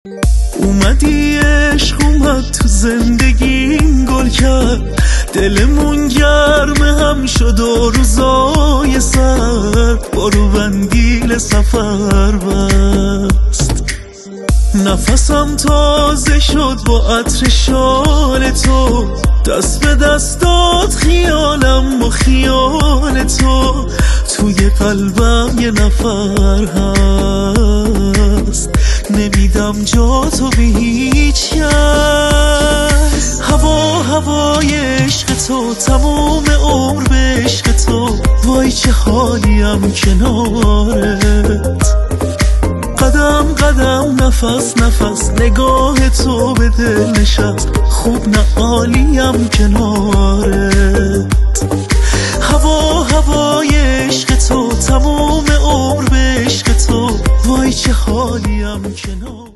اومدی عشق اومد تو زندگیم گل کرد، دلمون گرم هم شد و روزای سرد بارو بندیل سفر بست. نفسم تازه شد با عطر شال تو، دست به دست داد خیالم با خیال تو، توی قلبم یه نفر هست نمیدم جا تو به هیچ کس. هوای عشق تو تموم عمر به عشق تو، وای چه حالیم کنارت. قدم قدم نفس نفس نگاه تو به دل نشست، خوب نه عالیم کنارت. هوای عشق تو تموم عمر به عشق تو، وای چه حالیم کنارت.